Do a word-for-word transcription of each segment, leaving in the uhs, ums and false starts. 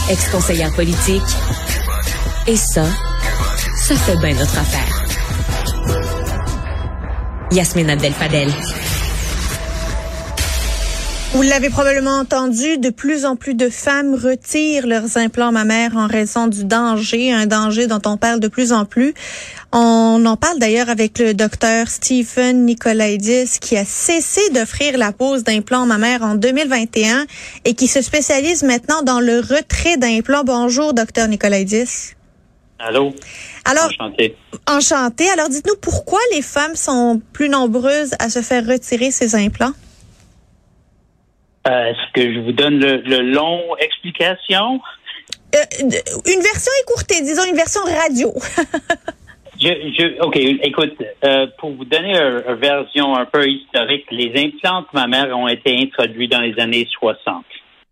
ex-conseillère politique. Et ça, ça fait bien notre affaire. Yasmine Abdel-Fadel. Vous l'avez probablement entendu, de plus en plus de femmes retirent leurs implants mammaires en raison du danger, un danger dont on parle de plus en plus. On en parle d'ailleurs avec le docteur Stephen Nicolaidis qui a cessé d'offrir la pose d'implants mammaires en deux mille vingt et un et qui se spécialise maintenant dans le retrait d'implants. Bonjour, docteur Nicolaidis. Allô? Alors, enchanté. Enchanté. Alors, dites-nous pourquoi les femmes sont plus nombreuses à se faire retirer ces implants? Euh, est-ce que je vous donne le, le long explication? Euh, une version écourtée, disons une version radio. je, je, OK, écoute, euh, pour vous donner une, une version un peu historique, les implants mammaires ont été introduits dans les années soixante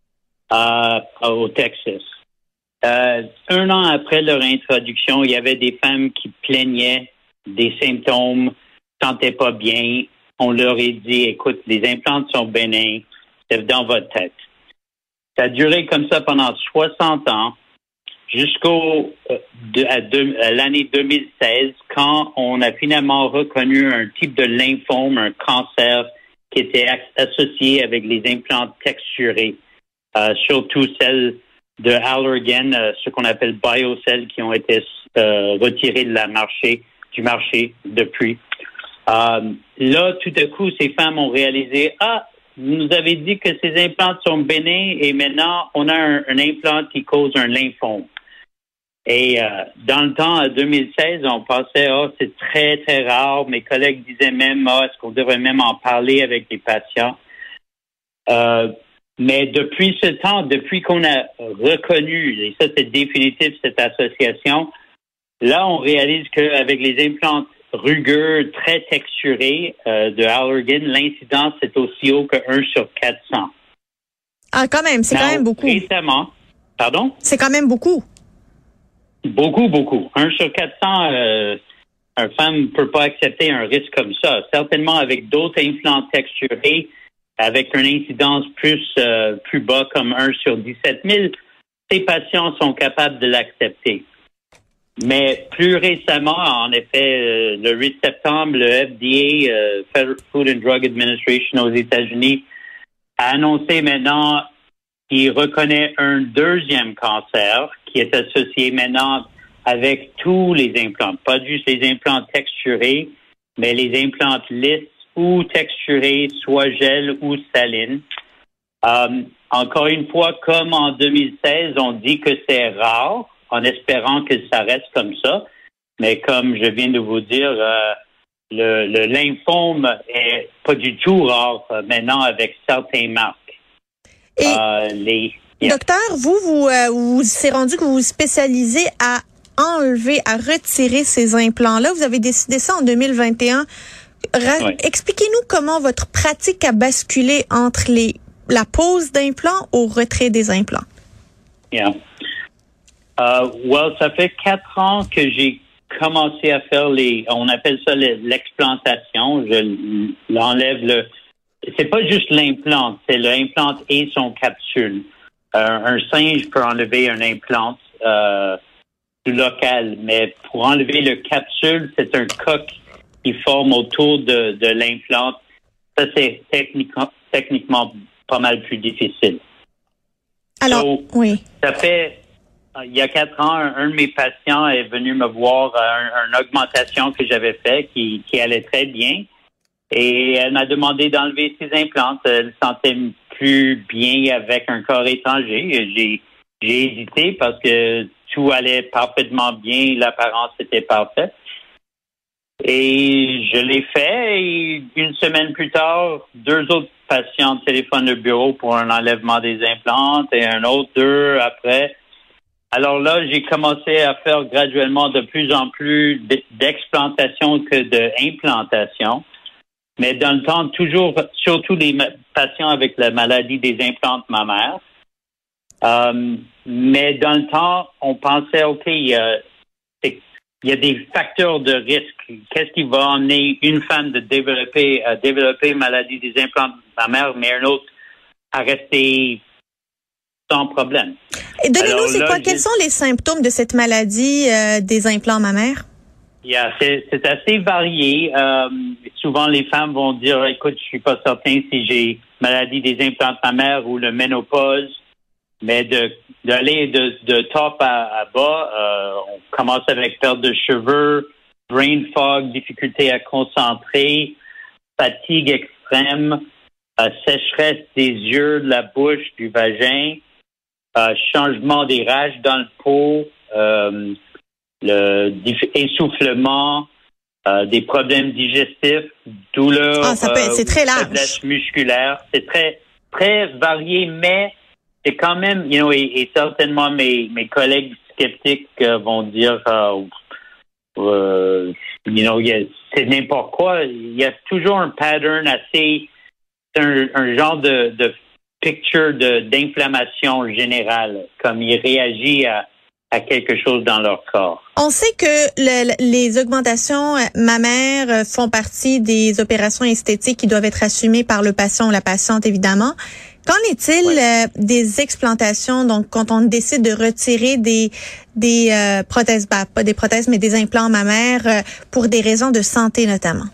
euh, au Texas. Euh, un an après leur introduction, il y avait des femmes qui plaignaient des symptômes, ne se sentaient pas bien. On leur a dit, écoute, les implants sont bénins. C'est dans votre tête. Ça a duré comme ça pendant soixante ans, jusqu'au euh, de, à, de, à l'année deux mille seize, quand on a finalement reconnu un type de lymphome, un cancer qui était associé avec les implants texturés, euh, surtout celles de Allergan, euh, ce qu'on appelle BioCell, qui ont été euh, retirés de la marché, du marché depuis. Euh, là, tout à coup, ces femmes ont réalisé, ah, vous nous avez dit que ces implants sont bénins et maintenant, on a un, un implant qui cause un lymphome. Et euh, dans le temps, en deux mille seize, on pensait, oh, c'est très, très rare. Mes collègues disaient même, oh, est-ce qu'on devrait même en parler avec les patients? Euh, mais depuis ce temps, depuis qu'on a reconnu, et ça c'est définitif, cette association, là, on réalise qu'avec les implants rugueux, très texturés euh, de Allergan, l'incidence est aussi haut que un sur quatre cents. Ah, quand même, c'est Now, quand même beaucoup. Récemment, pardon? C'est quand même beaucoup. Beaucoup, beaucoup. un sur quatre cents, euh, une femme ne peut pas accepter un risque comme ça. Certainement avec d'autres implants texturés, avec une incidence plus, euh, plus bas comme un sur dix-sept mille, ces patients sont capables de l'accepter. Mais plus récemment, en effet, euh, le huit septembre, le F D A, euh, Federal Food and Drug Administration aux États-Unis, a annoncé maintenant qu'il reconnaît un deuxième cancer qui est associé maintenant avec tous les implants, pas juste les implants texturés, mais les implants lisses ou texturés, soit gel ou saline. Euh, encore une fois, comme en deux mille seize, on dit que c'est rare, en espérant que ça reste comme ça. Mais comme je viens de vous dire, euh, le, le lymphome est pas du tout rare euh, maintenant avec certains marques. Et euh, les, yeah. Docteur, vous, vous, euh, vous s'est rendu que vous vous spécialisez à enlever, à retirer ces implants-là. Vous avez décidé ça en deux mille vingt et un. Ra- Oui. Expliquez-nous comment votre pratique a basculé entre les, la pose d'implants au retrait des implants. Yeah. Uh, well, ça fait quatre ans que j'ai commencé à faire les, on appelle ça l'explantation. Je l'enlève le, c'est pas juste l'implant, c'est l'implant et son capsule. Euh, un singe peut enlever un implant euh, du local, mais pour enlever le capsule, c'est un coq qui forme autour de, de l'implant. Ça, c'est techniquement, techniquement pas mal plus difficile. Alors, so, oui. Ça fait il y a quatre ans, un, un de mes patients est venu me voir à une augmentation que j'avais faite qui, qui allait très bien. Et elle m'a demandé d'enlever ses implants. Elle se sentait plus bien avec un corps étranger. J'ai, j'ai hésité parce que tout allait parfaitement bien. L'apparence était parfaite. Et je l'ai fait. Et une semaine plus tard, deux autres patients téléphonent le bureau pour un enlèvement des implants et un autre deux après. Alors là, j'ai commencé à faire graduellement de plus en plus d'explantation que d'implantation. Mais dans le temps, toujours, surtout les patients avec la maladie des implants mammaires. Euh, mais dans le temps, on pensait, OK, il y a, il y a des facteurs de risque. Qu'est-ce qui va amener une femme de développer, à développer maladie des implants mammaires, mais un autre à rester sans problème. Et donnez-nous, c'est là, quoi? Quels sont les symptômes de cette maladie euh, des implants mammaires? Yeah, c'est, c'est assez varié. Euh, souvent, les femmes vont dire, écoute, je suis pas certain si j'ai maladie des implants mammaires ou le ménopause, mais de d'aller de, de top à, à bas, euh, on commence avec perte de cheveux, brain fog, difficulté à concentrer, fatigue extrême, euh, sécheresse des yeux, de la bouche, du vagin, euh, changement des rages dans le peau, euh, le diff- essoufflement, euh, des problèmes digestifs, douleurs, ah, ça peut, euh, c'est très large. faiblesse musculaire. C'est très, très varié, mais c'est quand même, you know, et, et certainement mes, mes collègues sceptiques euh, vont dire, euh, euh, you know, y a, c'est n'importe quoi. Il y a toujours un pattern assez, un, un genre de, de picture de, d'inflammation générale, comme il réagit à à quelque chose dans leur corps. On sait que le, les augmentations mammaires font partie des opérations esthétiques qui doivent être assumées par le patient ou la patiente, évidemment. Qu'en est-il ouais. euh, des explantations, donc quand on décide de retirer des des euh, prothèses, bah, pas des prothèses, mais des implants mammaires euh, pour des raisons de santé notamment?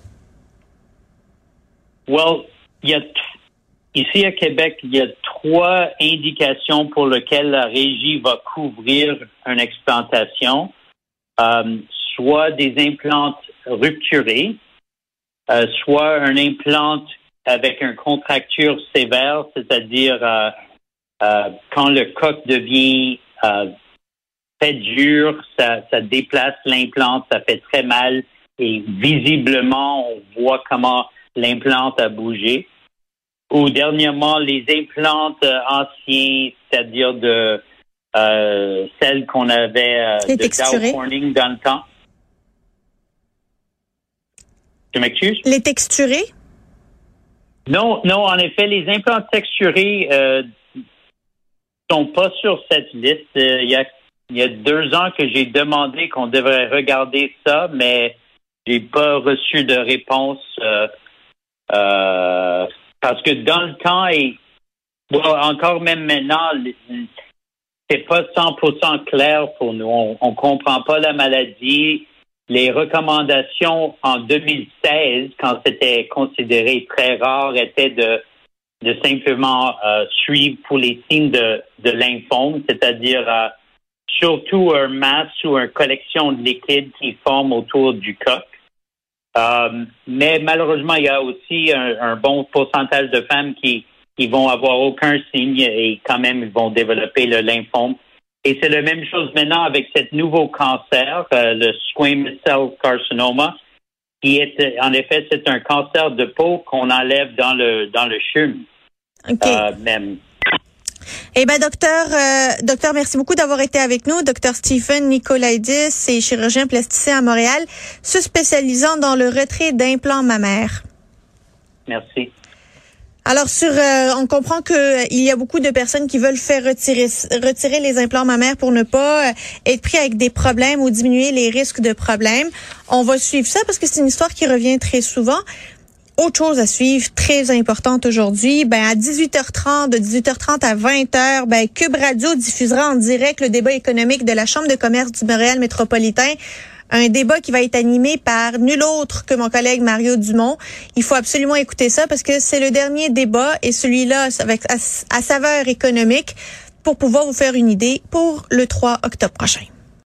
Well, il y a ici à Québec, il y a trois indications pour lesquelles la régie va couvrir une explantation, euh, soit des implants rupturés, euh, soit un implant avec une contracture sévère, c'est-à-dire euh, euh, quand le coq devient euh, très dur, ça, ça déplace l'implant, ça fait très mal et visiblement on voit comment l'implant a bougé. Ou dernièrement, les implants euh, anciens, c'est-à-dire de euh, celles qu'on avait euh, de Dow Corning dans le temps. Tu m'excuses? Les texturés? Non, non, en effet, les implants texturés euh, sont pas sur cette liste. Euh, il y a il y a deux ans que j'ai demandé qu'on devrait regarder ça, mais j'ai pas reçu de réponse. Euh, euh, Parce que dans le temps, et bon, encore même maintenant, c'est pas cent pour cent clair pour nous. On, on comprend pas la maladie. Les recommandations en deux mille seize, quand c'était considéré très rare, étaient de, de simplement euh, suivre pour les signes de, de lymphome, c'est-à-dire euh, surtout un masse ou une collection de liquide qui forme autour du coq. Euh, mais malheureusement, il y a aussi un, un bon pourcentage de femmes qui, qui vont avoir aucun signe et quand même ils vont développer le lymphome. Et c'est la même chose maintenant avec ce nouveau cancer, euh, le squamous cell carcinoma, qui est en effet c'est un cancer de peau qu'on enlève dans le dans le chum. Okay. Euh, même. Eh ben, docteur, euh, docteur, merci beaucoup d'avoir été avec nous. Docteur Stephen Nicolaidis est chirurgien plasticien à Montréal, se spécialisant dans le retrait d'implants mammaires. Merci. Alors, sur, euh, on comprend que euh, il y a beaucoup de personnes qui veulent faire retirer, retirer les implants mammaires pour ne pas euh, être pris avec des problèmes ou diminuer les risques de problèmes. On va suivre ça parce que c'est une histoire qui revient très souvent. Autre chose à suivre, très importante aujourd'hui, ben à dix-huit heures trente, de dix-huit heures trente à vingt heures, ben Cube Radio diffusera en direct le débat économique de la Chambre de commerce du Montréal métropolitain. Un débat qui va être animé par nul autre que mon collègue Mario Dumont. Il faut absolument écouter ça parce que c'est le dernier débat et celui-là avec à, à saveur économique pour pouvoir vous faire une idée pour le trois octobre prochain.